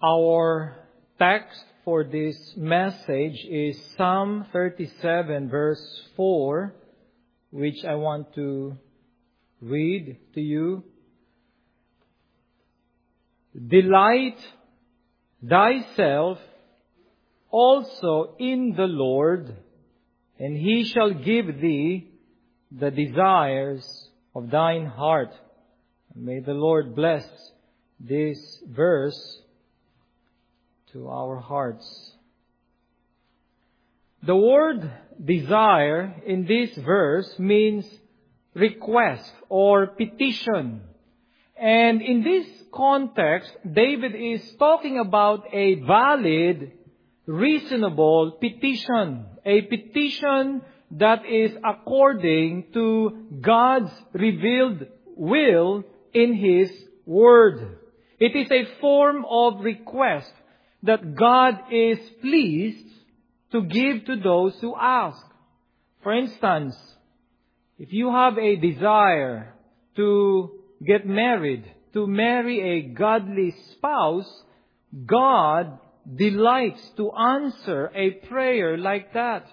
Our text for this message is Psalm 37 verse 4, which I want to read to you. Delight thyself also in the Lord, and He shall give thee the desires of thine heart. May the Lord bless this verse to our hearts. The word desire in this verse means request or petition. And in this context, David is talking about a valid, reasonable petition. A petition that is according to God's revealed will in His Word. It is a form of request that God is pleased to give to those who ask. For instance, if you have a desire to get married, to marry a godly spouse, God delights to answer a prayer like that.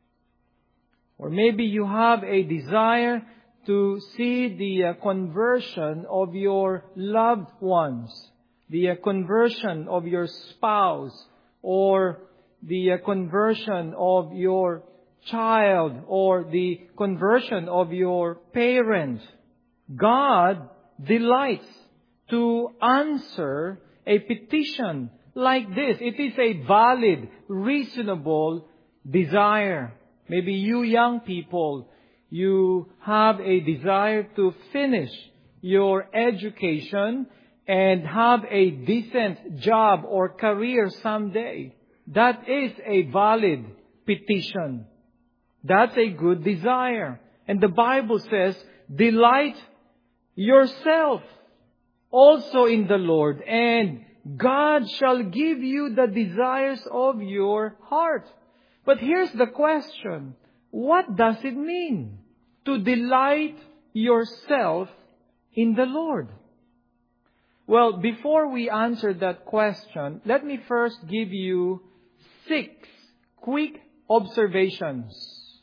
Or maybe you have a desire to see the conversion of your loved ones, the conversion of your spouse, or the conversion of your child, or the conversion of your parent. God delights to answer a petition like this. It is a valid, reasonable desire. Maybe you young people, you have a desire to finish your education and have a decent job or career someday. That is a valid petition. That's a good desire. And the Bible says, delight yourself also in the Lord, and God shall give you the desires of your heart. But here's the question. What does it mean to delight yourself in the Lord? Well, before we answer that question, let me first give you 6 quick observations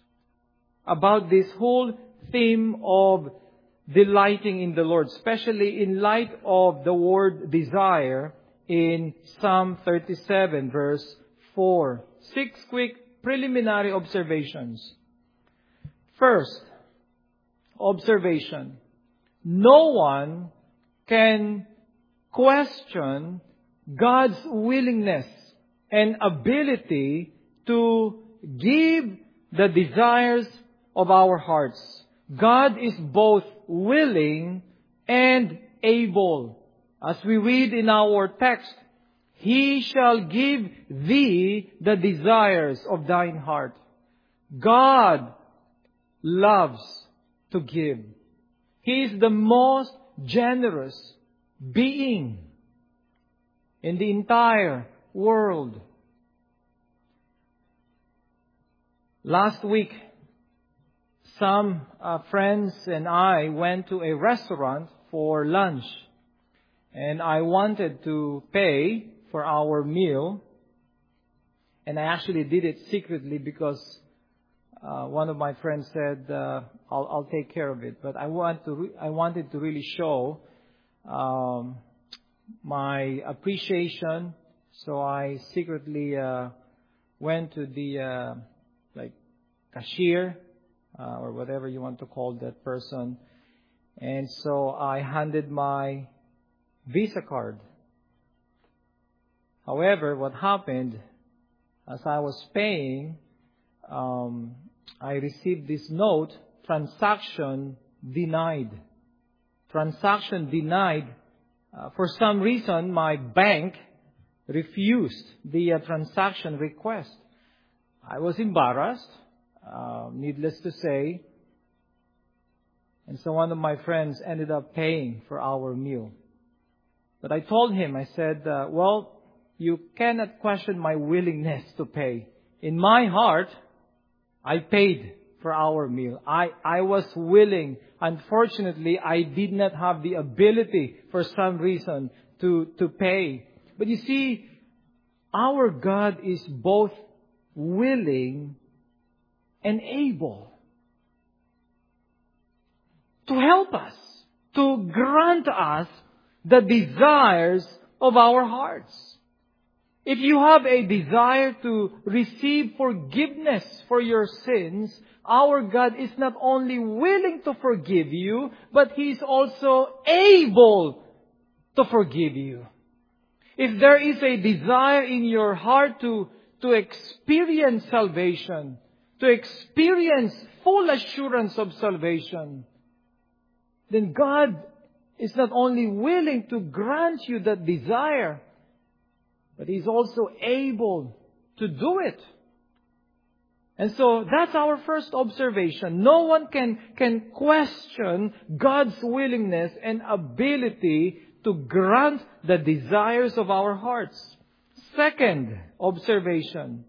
about this whole theme of delighting in the Lord, especially in light of the word desire in Psalm 37 verse 4. 6 quick preliminary observations. First, observation. No one can question God's willingness and ability to give the desires of our hearts. God is both willing and able. As we read in our text, He shall give thee the desires of thine heart. God loves to give. He is the most generous being in the entire world. Last week, some friends and I went to a restaurant for lunch. And I wanted to pay for our meal. And I actually did it secretly because one of my friends said, I'll take care of it. But I wanted to really show my appreciation. So I secretly went to the cashier or whatever you want to call that person. And so I handed my Visa card. However, what happened, as I was paying, I received this note, transaction denied. Transaction denied. For some reason, my bank refused the transaction request. I was embarrassed, needless to say. And so one of my friends ended up paying for our meal. But I told him, I said, well, you cannot question my willingness to pay. In my heart, I paid for our meal. I was willing. Unfortunately, I did not have the ability for some reason to pay. But you see, our God is both willing and able to help us, to grant us the desires of our hearts. If you have a desire to receive forgiveness for your sins, our God is not only willing to forgive you, but He is also able to forgive you. If there is a desire in your heart to experience salvation, to experience full assurance of salvation, then God is not only willing to grant you that desire, but He's also able to do it. And so that's our first observation. No one can question God's willingness and ability to grant the desires of our hearts. Second observation.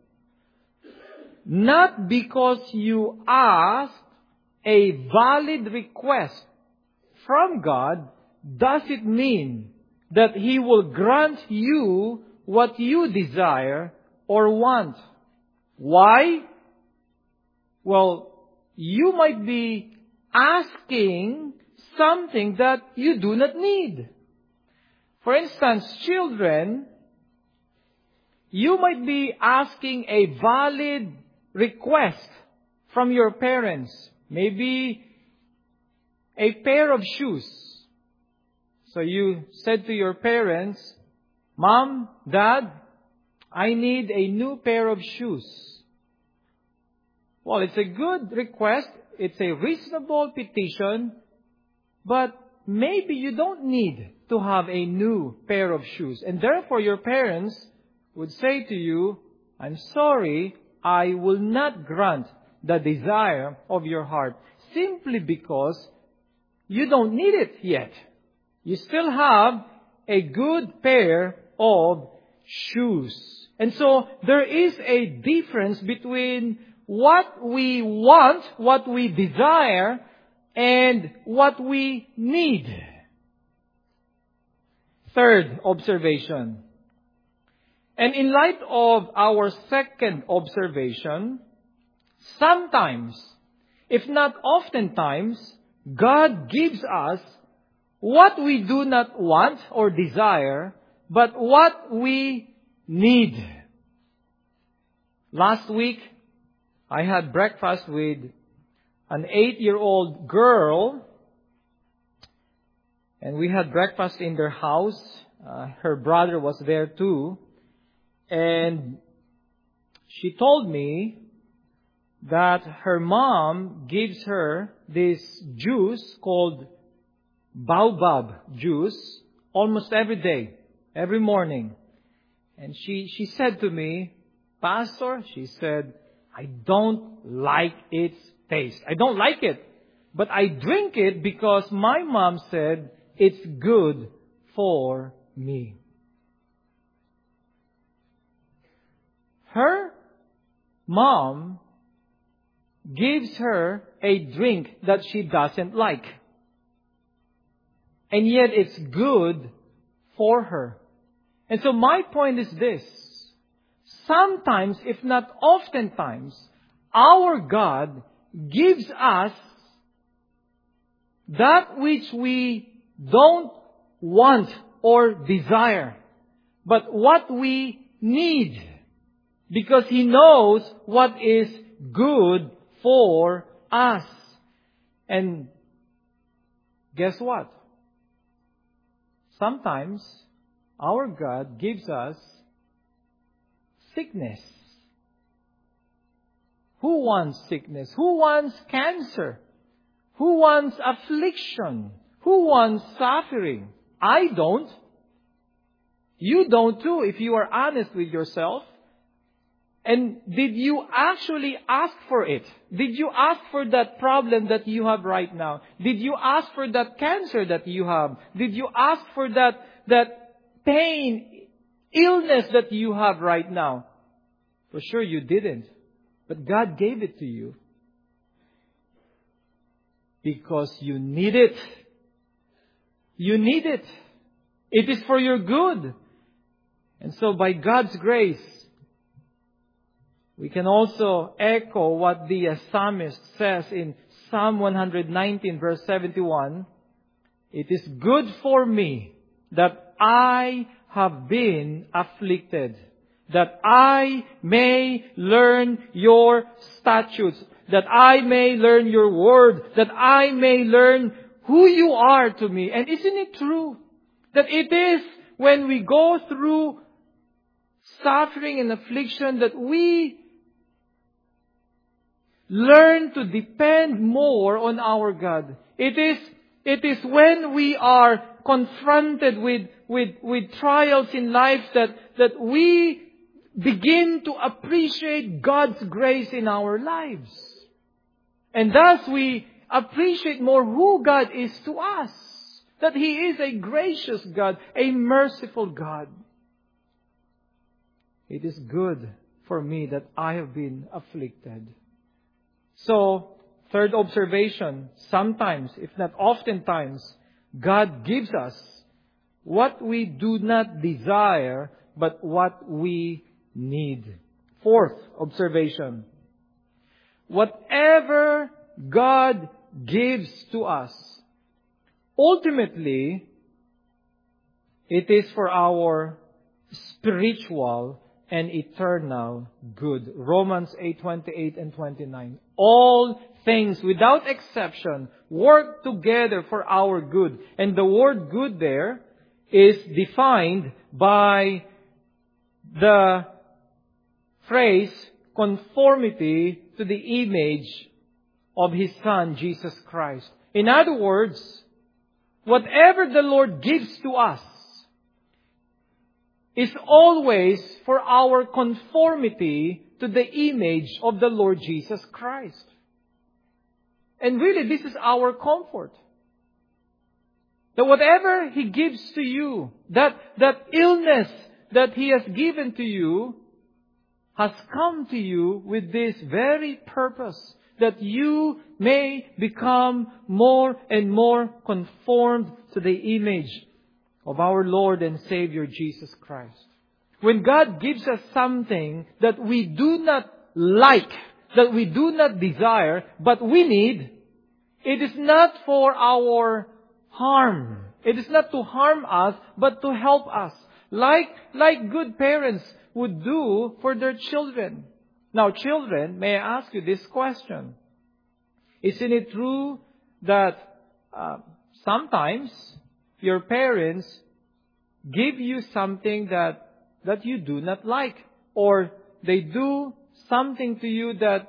Not because you asked a valid request from God, does it mean that He will grant you what you desire or want. Why? Well, you might be asking something that you do not need. For instance, children, you might be asking a valid request from your parents. Maybe a pair of shoes. So you said to your parents, Mom, Dad, I need a new pair of shoes. Well, it's a good request. It's a reasonable petition. But maybe you don't need to have a new pair of shoes. And therefore, your parents would say to you, I'm sorry, I will not grant the desire of your heart. Simply because you don't need it yet. You still have a good pair of shoes. And so there is a difference between what we want, what we desire, and what we need. Third observation. And in light of our second observation, sometimes, if not oftentimes, God gives us what we do not want or desire, but what we need. Last week, I had breakfast with an 8-year-old girl, and we had breakfast in their house. Her brother was there too, and she told me that her mom gives her this juice called baobab juice almost every day, every morning. And she said to me, Pastor, she said, I don't like its taste. I don't like it. But I drink it because my mom said it's good for me. Her mom gives her a drink that she doesn't like. And yet it's good for her. And so my point is this. Sometimes, if not oftentimes, our God gives us that which we don't want or desire, but what we need. Because He knows what is good for us. And guess what? Sometimes our God gives us sickness. Who wants sickness? Who wants cancer? Who wants affliction? Who wants suffering? I don't. You don't too, if you are honest with yourself. And did you actually ask for it? Did you ask for that problem that you have right now? Did you ask for that cancer that you have? Did you ask for that pain, illness that you have right now? For sure you didn't. But God gave it to you. Because you need it. You need it. It is for your good. And so by God's grace, we can also echo what the psalmist says in Psalm 119 verse 71. It is good for me that I have been afflicted, that I may learn your statutes, that I may learn your word, that I may learn who you are to me. And isn't it true that it is when we go through suffering and affliction that we learn to depend more on our God? It is when we are confronted with trials in life that we begin to appreciate God's grace in our lives. And thus we appreciate more who God is to us. That He is a gracious God, a merciful God. It is good for me that I have been afflicted. So, third observation, sometimes, if not oftentimes, God gives us what we do not desire, but what we need. Fourth observation, whatever God gives to us, ultimately, it is for our spiritual and eternal good. Romans 8:28 and 29. All things, without exception, work together for our good. And the word good there is defined by the phrase conformity to the image of His Son, Jesus Christ. In other words, whatever the Lord gives to us is always for our conformity to the image of the Lord Jesus Christ. And really, this is our comfort. That whatever He gives to you, that illness that He has given to you, has come to you with this very purpose, that you may become more and more conformed to the image of our Lord and Savior Jesus Christ. When God gives us something that we do not like, that we do not desire, but we need, it is not for our harm. It is not to harm us, but to help us. Like good parents would do for their children. Now, children, may I ask you this question? Isn't it true that sometimes your parents give you something that you do not like, or they do something to you that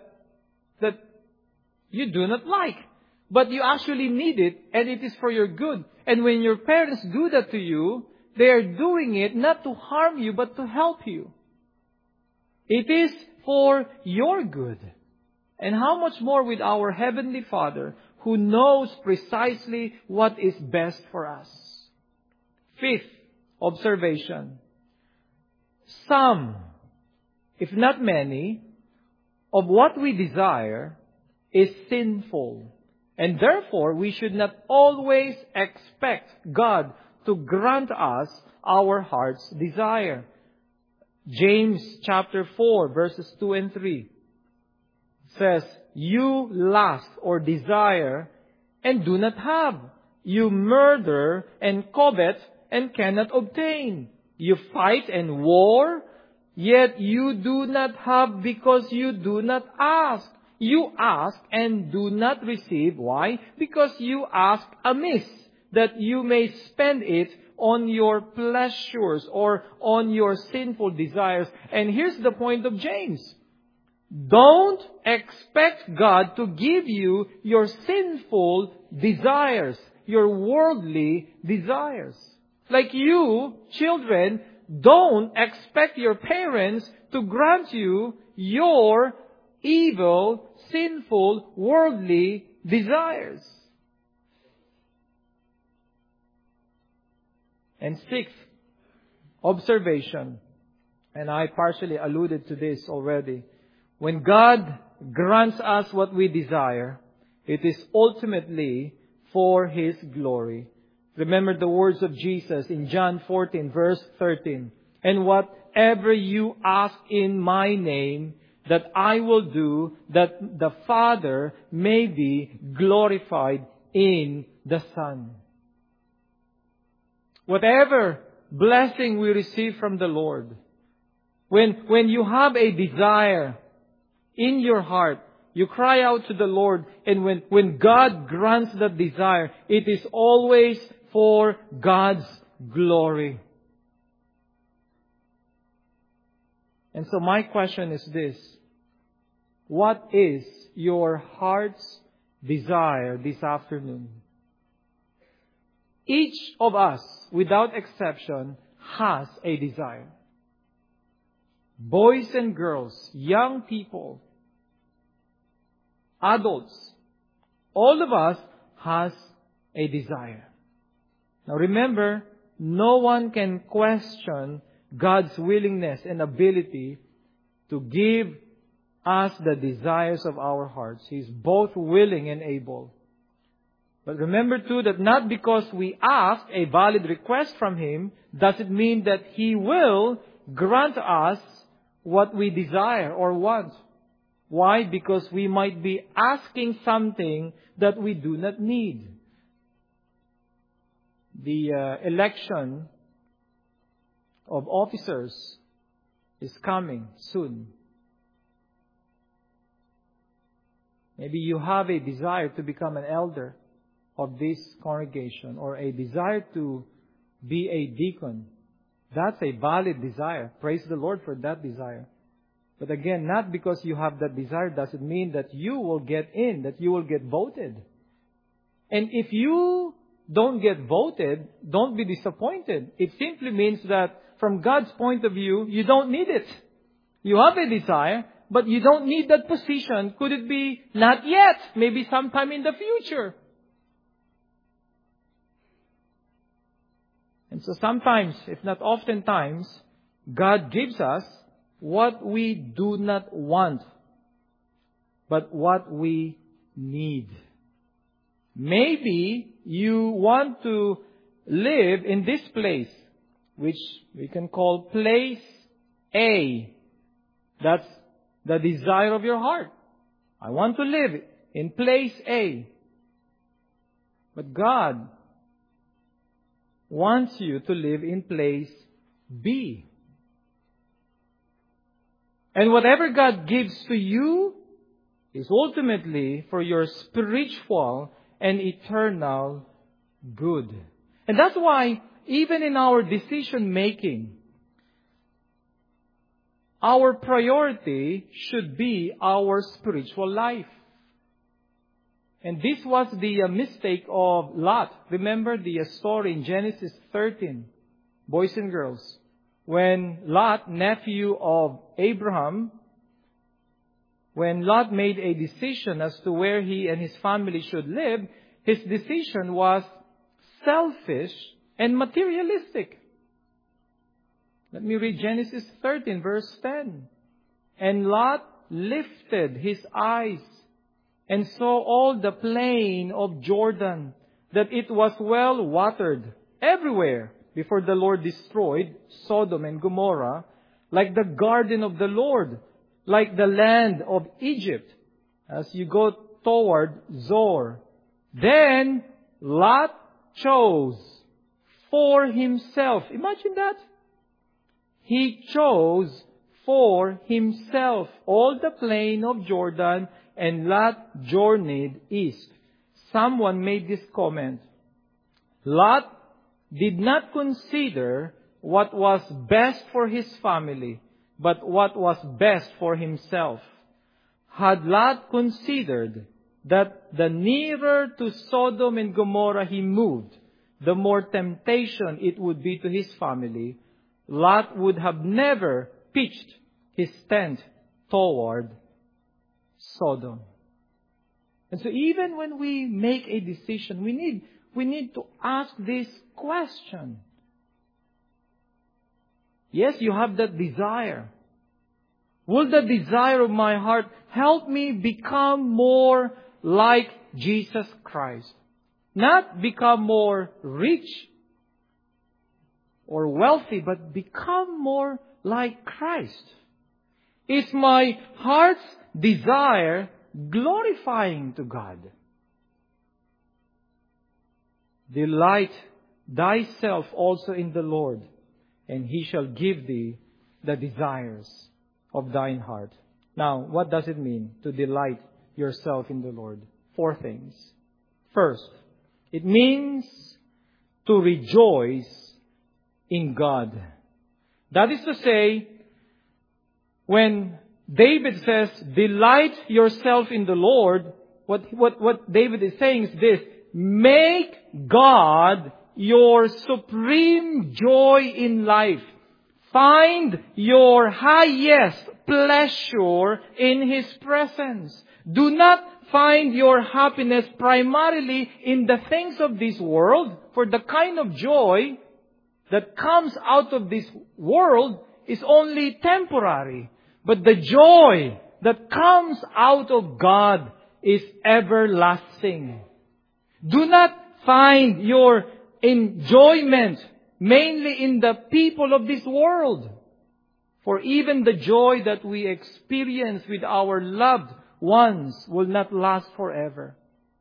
you do not like, but you actually need it and it is for your good? And when your parents do that to you, they are doing it not to harm you, but to help you. It is for your good. And how much more with our Heavenly Father, who knows precisely what is best for us. Fifth observation. Some, if not many, of what we desire is sinful. And therefore, we should not always expect God to grant us our heart's desire. James chapter 4 verses 2 and 3 says, you lust or desire and do not have. You murder and covet and cannot obtain. You fight and war, yet you do not have because you do not ask. You ask and do not receive. Why? Because you ask amiss, that you may spend it on your pleasures or on your sinful desires. And here's the point of James. Don't expect God to give you your sinful desires, your worldly desires. Like you, children, don't expect your parents to grant you your evil, sinful, worldly desires. And sixth observation, and I partially alluded to this already. When God grants us what we desire, it is ultimately for His glory. Remember the words of Jesus in John 14 verse 13. And whatever you ask in my name, that I will do, that the Father may be glorified in the Son. Whatever blessing we receive from the Lord, when you have a desire in your heart, you cry out to the Lord, and when God grants that desire, it is always for God's glory. And so my question is this: what is your heart's desire this afternoon? Each of us, without exception, has a desire. Boys and girls, young people, adults, all of us has a desire. Now remember, no one can question God's willingness and ability to give us the desires of our hearts. He's both willing and able. But remember too that not because we ask a valid request from Him, does it mean that He will grant us what we desire or want. Why? Because we might be asking something that we do not need. The election of officers is coming soon. Maybe you have a desire to become an elder of this congregation, or a desire to be a deacon. That's a valid desire. Praise the Lord for that desire. But again, not because you have that desire does it mean that you will get in, that you will get voted. And if you don't get voted, don't be disappointed. It simply means that from God's point of view, you don't need it. You have a desire, but you don't need that position. Could it be not yet? Maybe sometime in the future. And so sometimes, if not oftentimes, God gives us what we do not want, but what we need. Maybe you want to live in this place, which we can call place A. That's the desire of your heart. I want to live in place A. But God wants you to live in place B. And whatever God gives to you is ultimately for your spiritual and eternal good. And that's why even in our decision making, our priority should be our spiritual life. And this was the mistake of Lot. Remember the story in Genesis 13, boys and girls. When Lot, nephew of Abraham, when Lot made a decision as to where he and his family should live, his decision was selfish and materialistic. Let me read Genesis 13, verse 10. And Lot lifted his eyes and saw all the plain of Jordan, that it was well watered everywhere before the Lord destroyed Sodom and Gomorrah, like the garden of the Lord, like the land of Egypt, as you go toward Zoar. Then Lot chose for himself. Imagine that. He chose for himself all the plain of Jordan, and Lot journeyed east. Someone made this comment. Lot did not consider what was best for his family, but what was best for himself. Had Lot considered that the nearer to Sodom and Gomorrah he moved, the more temptation it would be to his family, Lot would have never pitched his tent toward Sodom. And so even when we make a decision, we need to ask this question. Yes, you have that desire. Will the desire of my heart help me become more like Jesus Christ? Not become more rich. or wealthy, but become more like Christ? Is my heart's desire glorifying to God? Delight thyself also in the Lord, and He shall give thee the desires of thine heart. Now, what does it mean to delight yourself in the Lord? 4 things. First, it means to rejoice in God. That is to say, when David says, delight yourself in the Lord, what David is saying is this: make God your supreme joy in life. Find your highest pleasure in His presence. Do not find your happiness primarily in the things of this world, for the kind of joy that comes out of this world is only temporary. But the joy that comes out of God is everlasting. Do not find your enjoyment mainly in the people of this world. For even the joy that we experience with our loved ones will not last forever.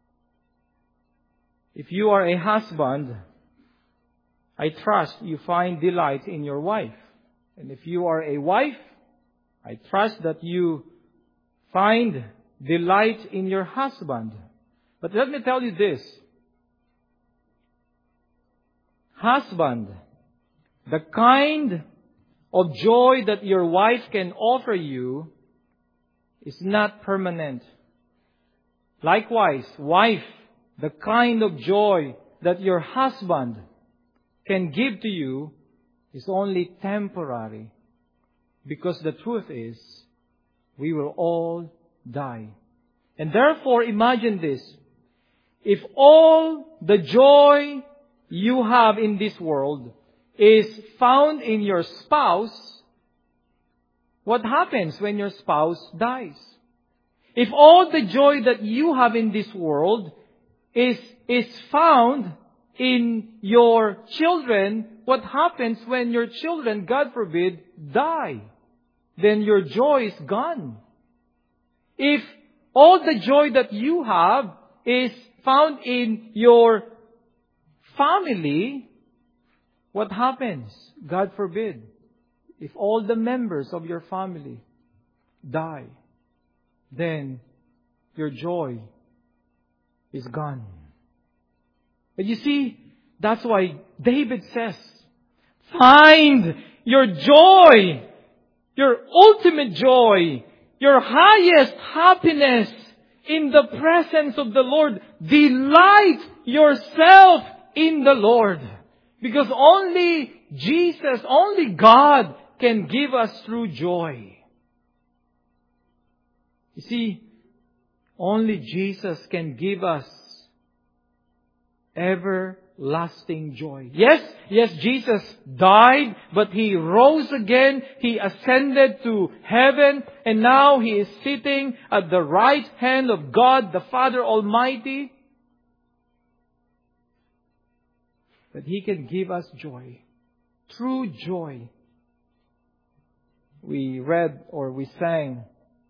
If you are a husband, I trust you find delight in your wife. And if you are a wife, I trust that you find delight in your husband. But let me tell you this. Husband, the kind of joy that your wife can offer you is not permanent. Likewise, wife, the kind of joy that your husband can give to you is only temporary. Because the truth is, we will all die. And therefore, imagine this. If all the joy you have in this world is found in your spouse, what happens when your spouse dies? If all the joy that you have in this world is found in your children, what happens when your children, God forbid, die? Then your joy is gone. If all the joy that you have is found in your family, what happens? God forbid, if all the members of your family die, then your joy is gone. But you see, that's why David says, find your joy, your ultimate joy, your highest happiness in the presence of the Lord. Delight yourself in the Lord. Because only Jesus, only God can give us true joy. You see, only Jesus can give us everlasting joy. Yes, Jesus died, but He rose again. He ascended to heaven, and now He is sitting at the right hand of God, the Father Almighty. But He can give us joy, true joy. We read or we sang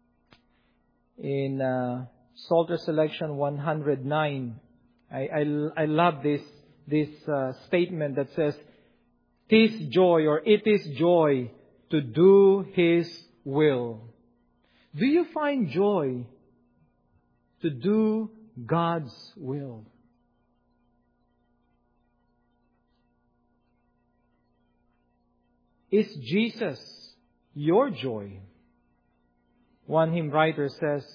in Psalter Selection 109. I love this statement that says, "'Tis joy," or "It is joy to do His will." Do you find joy to do God's will? Is Jesus your joy? One hymn writer says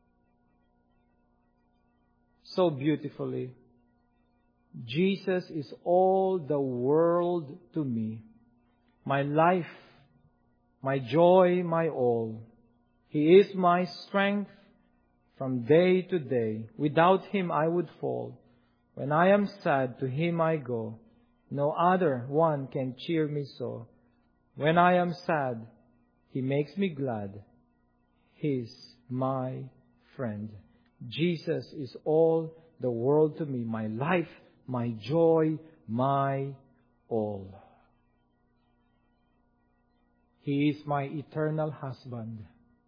so beautifully, Jesus is all the world to me, my life, my joy, my all. He is my strength from day to day. Without Him I would fall. When I am sad, to Him I go. No other one can cheer me so. When I am sad, He makes me glad. He's my friend. Jesus is all the world to me, my life, my joy, my all. He is my eternal husband.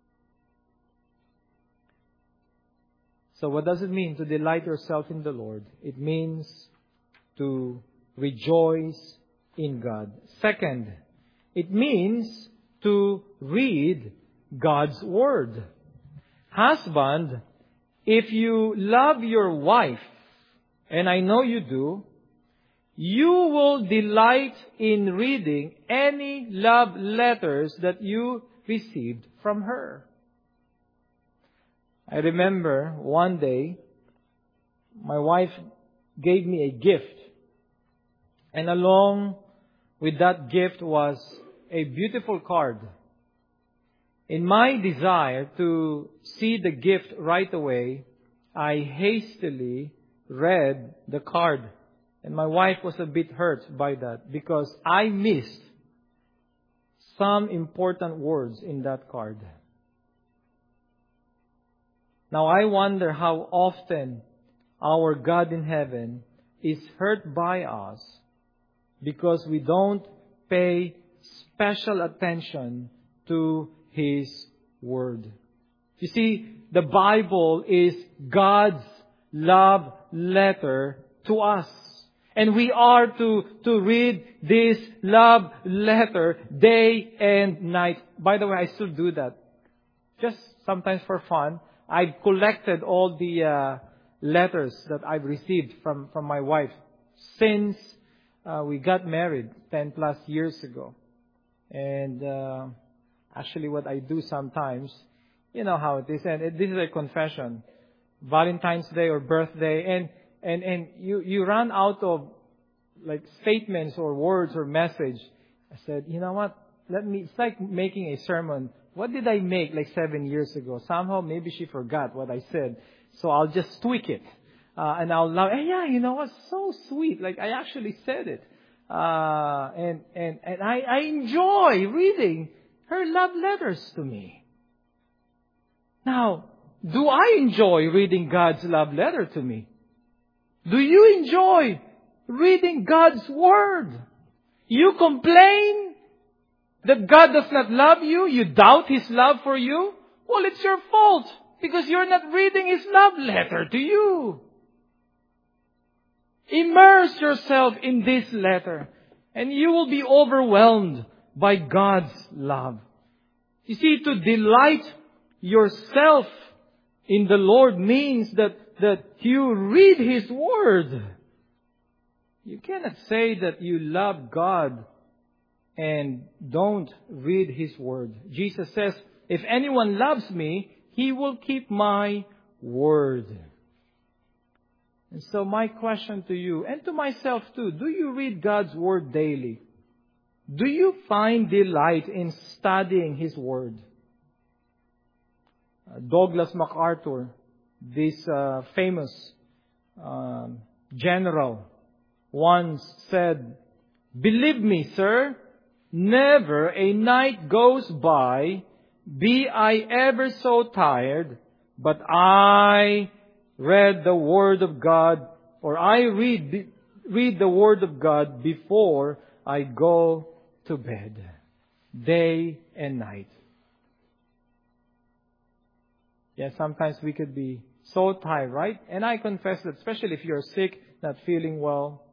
So what does it mean to delight yourself in the Lord? It means to rejoice in God. Second, it means to read God's Word. Husband, if you love your wife, and I know you do, you will delight in reading any love letters that you received from her. I remember one day, my wife gave me a gift. And along with that gift was a beautiful card. In my desire to see the gift right away, I hastily read the card. And my wife was a bit hurt by that because I missed some important words in that card. Now I wonder how often our God in heaven is hurt by us because we don't pay special attention to His Word. You see, the Bible is God's love letter to us. And we are to read this love letter day and night. By the way, I still do that. Just sometimes for fun. I've collected all the letters that I've received from my wife since we got married 10 plus years ago. And actually what I do sometimes, you know how it is, and this is a confession. Valentine's Day or birthday, and you run out of like statements or words or message. I said, you know what? It's like making a sermon. What did I make like 7 years ago? Somehow maybe she forgot what I said. So I'll just tweak it. And I'll now, hey, yeah, you know what? So sweet. Like I actually said it. And I enjoy reading her love letters to me. Now, do I enjoy reading God's love letter to me? Do you enjoy reading God's Word? You complain that God does not love you? You doubt His love for you? Well, it's your fault because you're not reading His love letter to you. Immerse yourself in this letter and you will be overwhelmed by God's love. You see, to delight yourself in the Lord means that you read His Word. You cannot say that you love God and don't read His Word. Jesus says, if anyone loves me, he will keep my word. And so my question to you, and to myself too, do you read God's Word daily? Do you find delight in studying His Word? Douglas MacArthur, this famous general, once said, "Believe me, sir, never a night goes by, be I ever so tired, but I read the Word of God, or I read the Word of God before I go to bed, day and night." Yes, sometimes we could be so tired, right? And I confess that, especially if you're sick, not feeling well.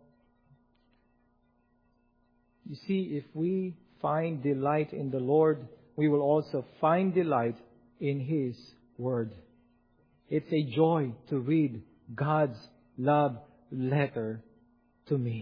You see, if we find delight in the Lord, we will also find delight in His Word. It's a joy to read God's love letter to me.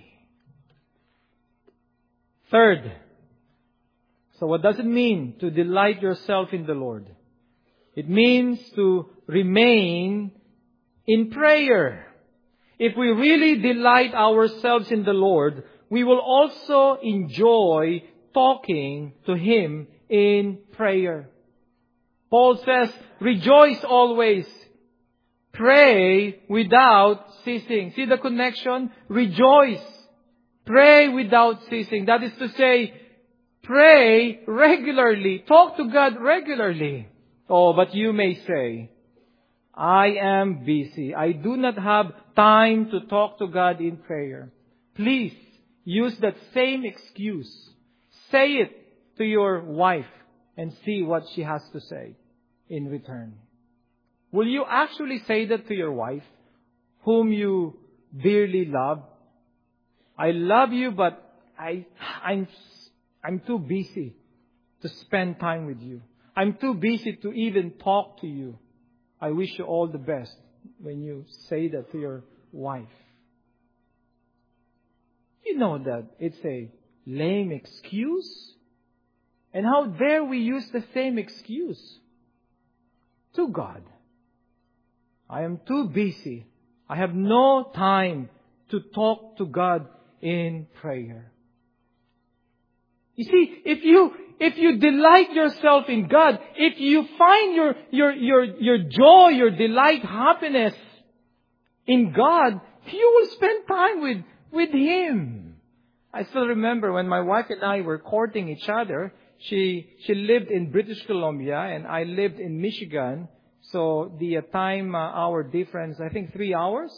Third, so what does it mean to delight yourself in the Lord? It means to remain in prayer. If we really delight ourselves in the Lord, we will also enjoy talking to Him in prayer. Paul says, rejoice always. Pray without ceasing. See the connection? Rejoice. Pray without ceasing. That is to say, pray regularly. Talk to God regularly. Oh, but you may say, I am busy. I do not have time to talk to God in prayer. Please use that same excuse. Say it to your wife and see what she has to say in return? Will you actually say that to your wife, whom you dearly love? I love you, but I'm too busy to spend time with you. I'm too busy to even talk to you. I wish you all the best when you say that to your wife. You know that it's a lame excuse. And how dare we use the same excuse to God? I am too busy. I have no time to talk to God in prayer. You see, if you delight yourself in God, if you find your joy, your delight, happiness in God, you will spend time with Him. I still remember when my wife and I were courting each other. She lived in British Columbia and I lived in Michigan. So the hour difference, I think 3 hours.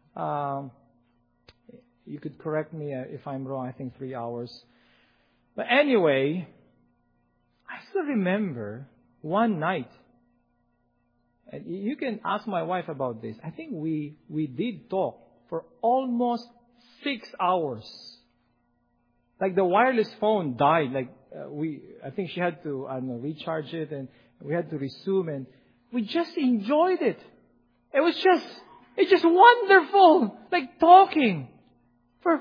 You could correct me if I'm wrong. I think 3 hours. But anyway, I still remember one night. And you can ask my wife about this. I think we did talk for almost 6 hours. Like the wireless phone died. I think she had to recharge it, and we had to resume, and we just enjoyed it. It's just wonderful, like talking for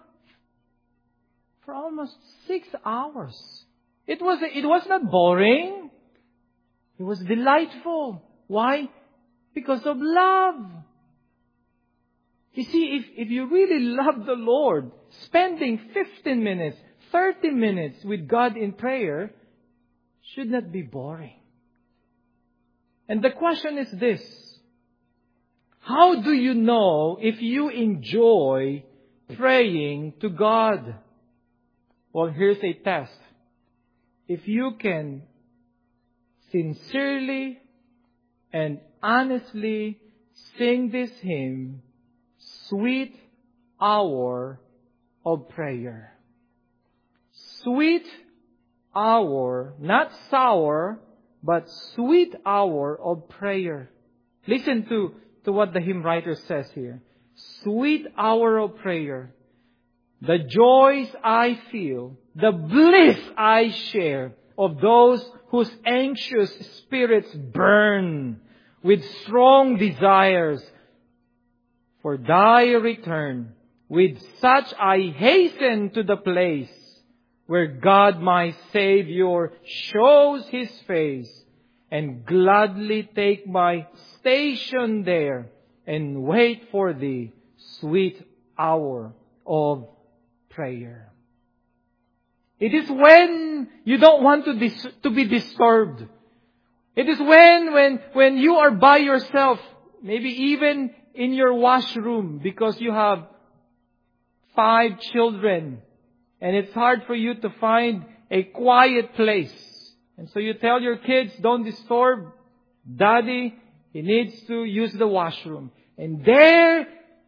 almost 6 hours. It was not boring. It was delightful. Why? Because of love. You see, if you really love the Lord, spending 15 minutes, 30 minutes with God in prayer should not be boring. And the question is this: how do you know if you enjoy praying to God? Well, here's a test. If you can sincerely and honestly sing this hymn, Sweet Hour of Prayer. Sweet hour, not sour, but sweet hour of prayer. Listen to what the hymn writer says here. Sweet hour of prayer. The joys I feel, the bliss I share of those whose anxious spirits burn with strong desires for Thy return. With such I hasten to the place where God my Savior shows His face, and gladly take my station there and wait for the sweet hour of prayer. It is when you don't want to be disturbed. It is when you are by yourself, maybe even in your washroom because you have 5 children and it's hard for you to find a quiet place. And so you tell your kids, don't disturb Daddy. He needs to use the washroom. And there,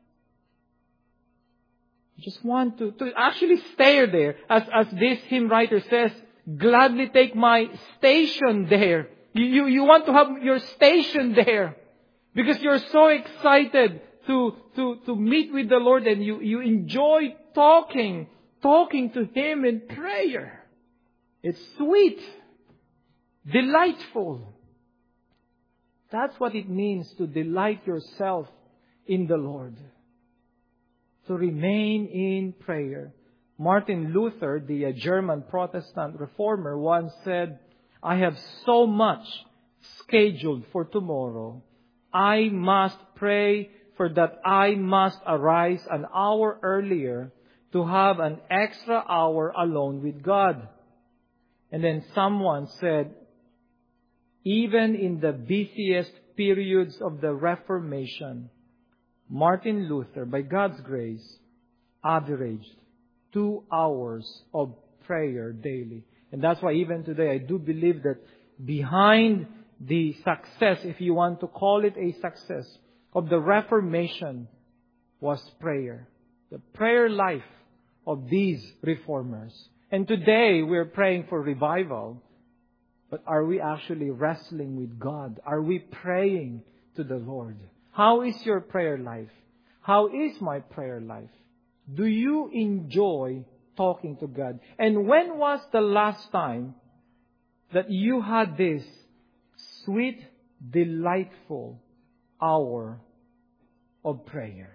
you just want to actually stay there. As this hymn writer says, gladly take my station there. You want to have your station there. Because you're so excited to meet with the Lord, and you enjoy talking to Him in prayer. It's sweet, delightful. That's what it means to delight yourself in the Lord. To remain in prayer. Martin Luther, the German Protestant reformer, once said, I have so much scheduled for tomorrow. I must pray for that I must arise an hour earlier to have an extra hour alone with God. And then someone said, even in the busiest periods of the Reformation, Martin Luther, by God's grace, averaged 2 hours of prayer daily. And that's why even today I do believe that behind the success, if you want to call it a success, of the Reformation was prayer. The prayer life of these reformers. And today we're praying for revival. But are we actually wrestling with God? Are we praying to the Lord? How is your prayer life? How is my prayer life? Do you enjoy talking to God? And when was the last time that you had this sweet, delightful hour of prayer?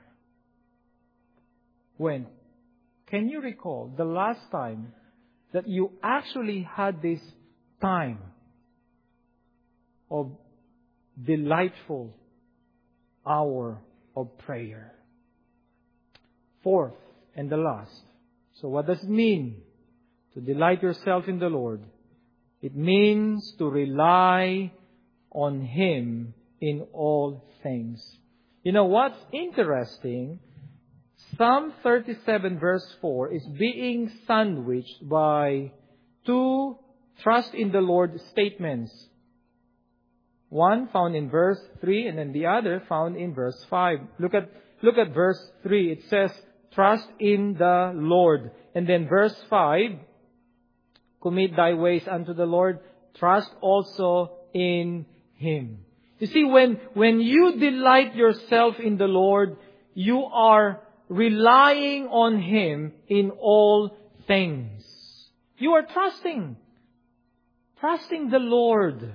When? Can you recall the last time that you actually had this time of delightful hour of prayer? Fourth and the last. So what does it mean to delight yourself in the Lord? It means to rely on Him in all things. You know what's interesting? Psalm 37 verse 4 is being sandwiched by two trust in the Lord statements. One found in verse 3 and then the other found in verse 5. Look at verse 3. It says, trust in the Lord. And then verse 5, commit thy ways unto the Lord. Trust also in Him. You see, when you delight yourself in the Lord, you are relying on Him in all things. You are trusting the Lord.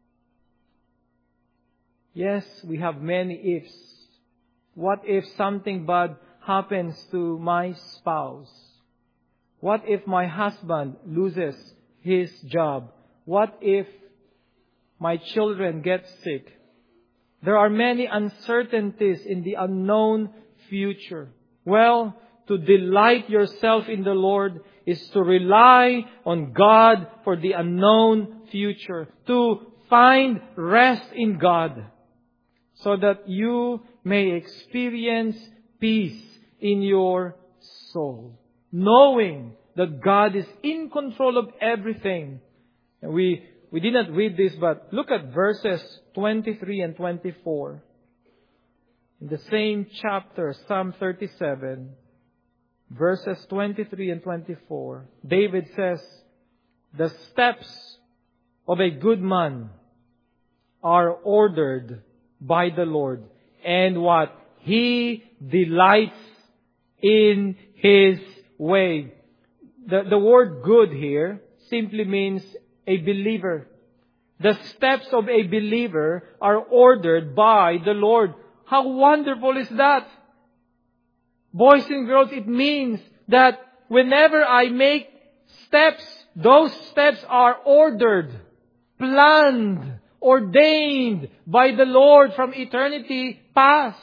Yes, we have many ifs. What if something bad happens to my spouse? What if my husband loses his job? What if my children get sick? There are many uncertainties in the unknown future. Well, to delight yourself in the Lord is to rely on God for the unknown future. To find rest in God so that you may experience peace in your soul, knowing that God is in control of everything. And we did not read this, but look at verses 23 and 24. In the same chapter, Psalm 37, verses 23 and 24, David says, the steps of a good man are ordered by the Lord, and what? He delights in His way. The word good here simply means a believer. The steps of a believer are ordered by the Lord. How wonderful is that? Boys and girls, it means that whenever I make steps, those steps are ordered, planned, ordained by the Lord from eternity past.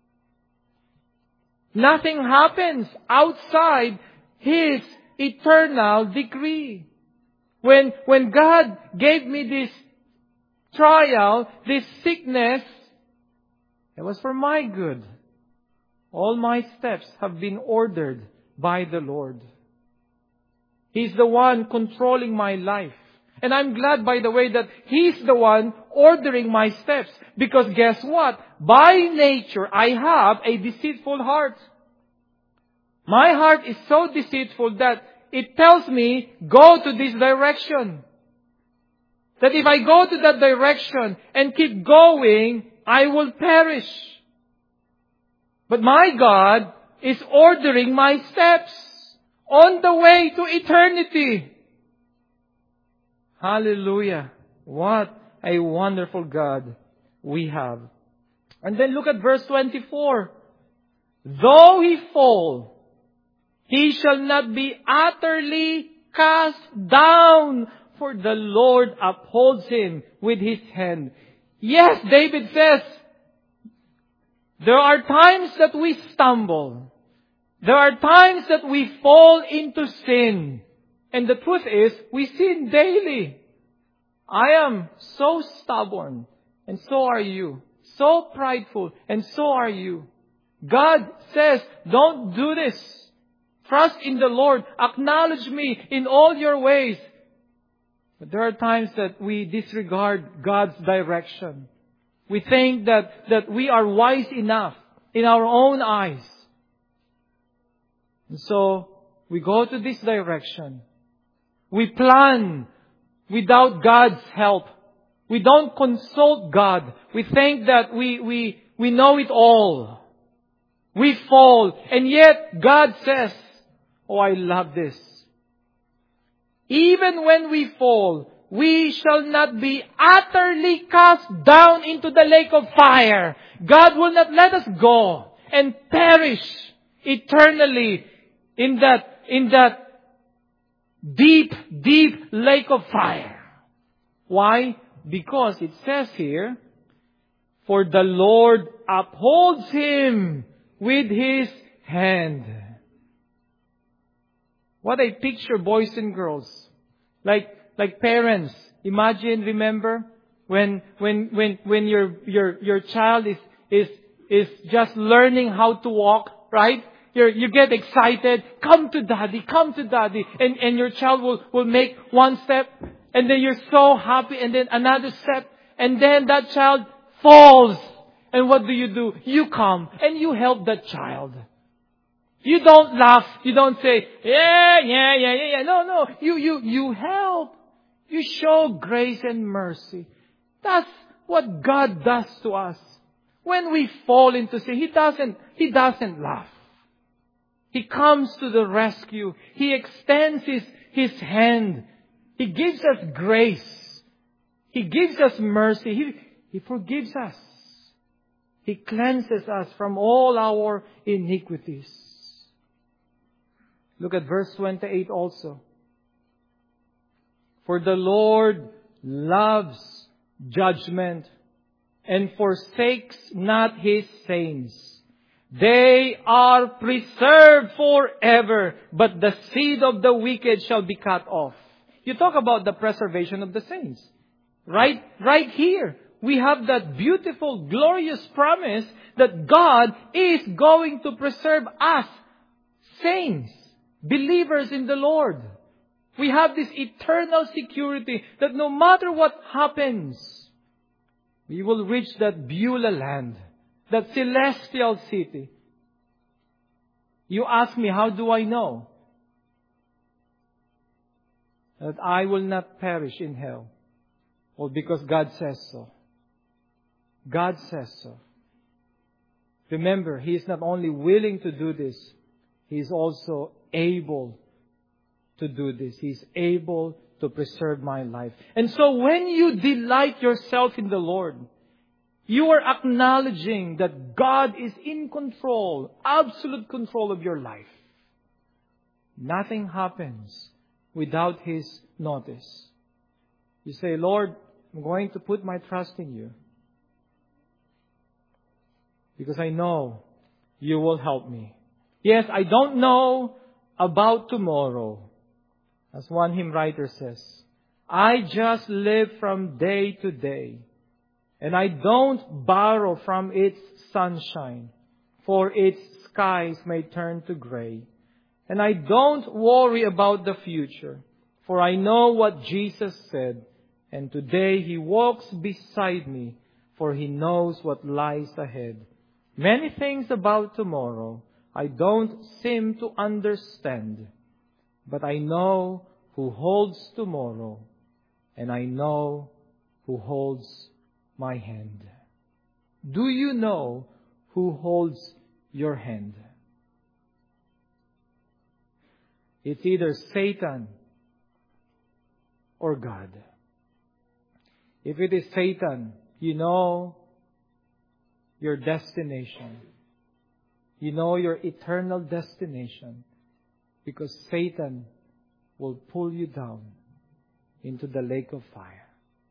Nothing happens outside His eternal decree. When God gave me this trial, this sickness, it was for my good. All my steps have been ordered by the Lord. He's the one controlling my life. And I'm glad, by the way, that He's the one ordering my steps. Because guess what? By nature, I have a deceitful heart. My heart is so deceitful that it tells me, go to this direction. That if I go to that direction and keep going, I will perish. But my God is ordering my steps on the way to eternity. Hallelujah. What a wonderful God we have. And then look at verse 24. Though he fall, he shall not be utterly cast down, for the Lord upholds him with His hand. Yes, David says, there are times that we stumble. There are times that we fall into sin. And the truth is, we sin daily. I am so stubborn, and so are you. So prideful, and so are you. God says, don't do this. Trust in the Lord. Acknowledge me in all your ways. But there are times that we disregard God's direction. We think that we are wise enough in our own eyes. And so, we go to this direction. We plan without God's help. We don't consult God. We think that we know it all. We fall. And yet God says, oh, I love this. Even when we fall, we shall not be utterly cast down into the lake of fire. God will not let us go and perish eternally in that deep, deep lake of fire. Why? Because it says here, for the Lord upholds him with His hand. What a picture, boys and girls. Like parents. Imagine, remember, when your child is just learning how to walk, right? You get excited, come to daddy. And your child will make one step, and then you're so happy, and then another step, and then that child falls. And what do? You come and you help that child. You don't laugh. You don't say, yeah. No. You help. You show grace and mercy. That's what God does to us. When we fall into sin, He doesn't laugh. He comes to the rescue. He extends His hand. He gives us grace. He gives us mercy. He forgives us. He cleanses us from all our iniquities. Look at verse 28 also. For the Lord loves judgment and forsakes not His saints. They are preserved forever, but the seed of the wicked shall be cut off. You talk about the preservation of the saints. Right here. We have that beautiful, glorious promise that God is going to preserve us, saints, believers in the Lord. We have this eternal security that no matter what happens, we will reach that Beulah land, that celestial city. You ask me, how do I know that I will not perish in hell? Well, because God says so. God says so. Remember, He is not only willing to do this, He is also able to do this. He is able to preserve my life. And so when you delight yourself in the Lord, you are acknowledging that God is in control, absolute control of your life. Nothing happens without His notice. You say, Lord, I'm going to put my trust in You, because I know You will help me. Yes, I don't know about tomorrow. As one hymn writer says, I just live from day to day, and I don't borrow from its sunshine, for its skies may turn to gray. And I don't worry about the future, for I know what Jesus said, and today He walks beside me, for He knows what lies ahead. Many things about tomorrow I don't seem to understand, but I know who holds tomorrow, and I know who holds my hand. Do you know who holds your hand? It's either Satan or God. If it is Satan, you know your destination. You know your eternal destination, because Satan will pull you down into the lake of fire.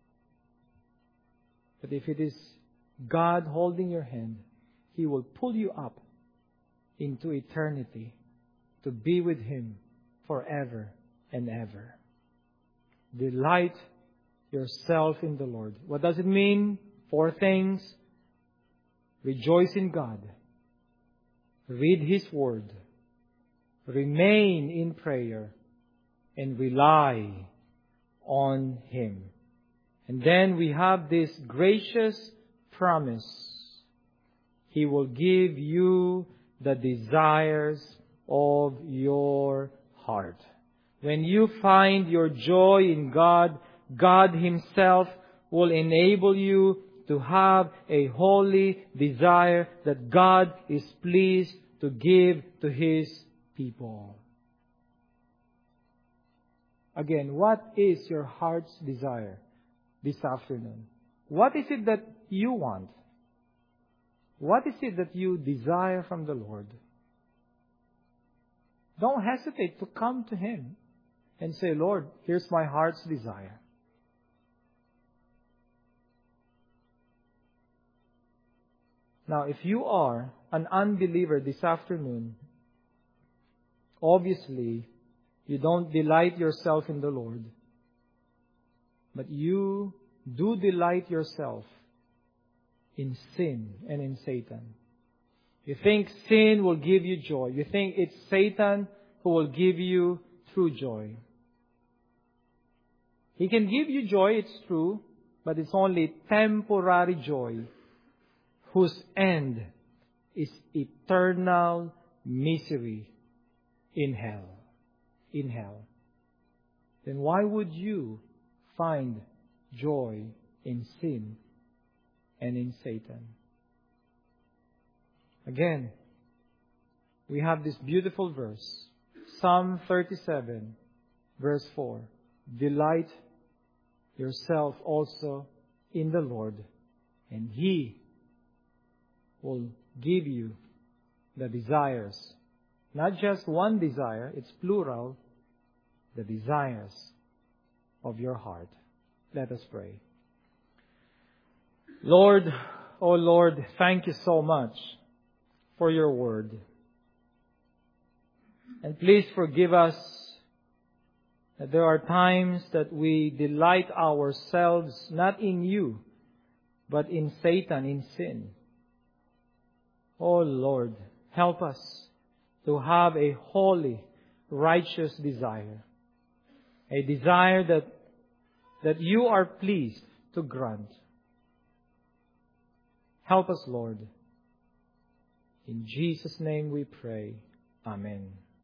But if it is God holding your hand, He will pull you up into eternity to be with Him forever and ever. Delight yourself in the Lord. What does it mean? 4 things. Rejoice in God. Read His Word. Remain in prayer. And rely on Him. And then we have this gracious promise. He will give you the desires of your heart. When you find your joy in God, God Himself will enable you to have a holy desire that God is pleased to give to His people. Again, what is your heart's desire this afternoon? What is it that you want? What is it that you desire from the Lord? Don't hesitate to come to Him and say, Lord, here's my heart's desire. Now, if you are an unbeliever this afternoon, obviously, you don't delight yourself in the Lord, but you do delight yourself in sin and in Satan. You think sin will give you joy. You think it's Satan who will give you true joy. He can give you joy, it's true, but it's only temporary joy, whose end is eternal misery in hell. In hell. Then why would you find joy in sin and in Satan? Again, we have this beautiful verse, Psalm 37, verse 4. Delight yourself also in the Lord, and He will give you the desires. Not just one desire, it's plural, the desires of your heart. Let us pray. Lord, oh Lord, thank you so much for your word. And please forgive us that there are times that we delight ourselves not in you, but in Satan, in sin. Oh Lord, help us to have a holy, righteous desire. A desire that you are pleased to grant. Help us, Lord. In Jesus' name we pray. Amen.